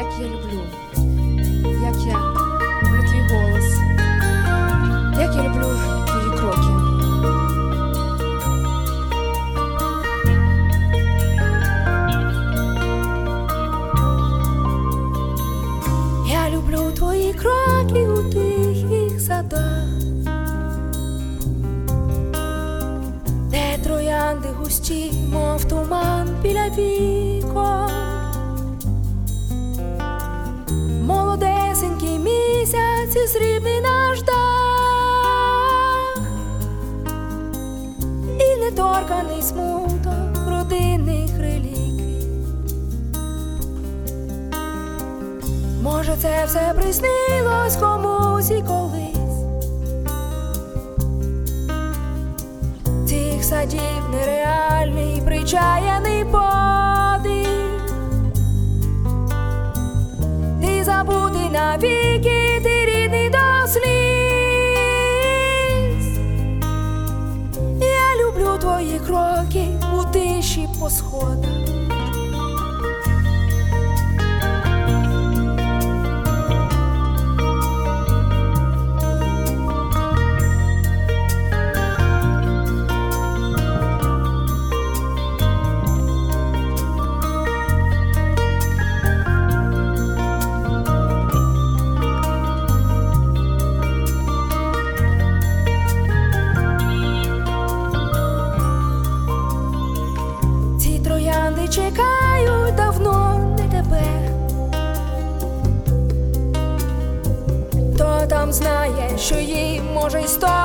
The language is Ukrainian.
як я люблю твій голос, як я люблю твої кроки. Я люблю твої кроки у тихих садах, де троянди густі, мов туман біля вікон. Молодесенький місяць і срібний наш дах, і неторканий смуток родинних реліквій. Може, це все приснилось комусь і колись. Цих садів нереальний причаяний подих, ти забутий навіки, ти рідний до сліз. Я люблю твої кроки у тиші по сходах. Чекають давно не тебе, хто там знає, що їм може й 100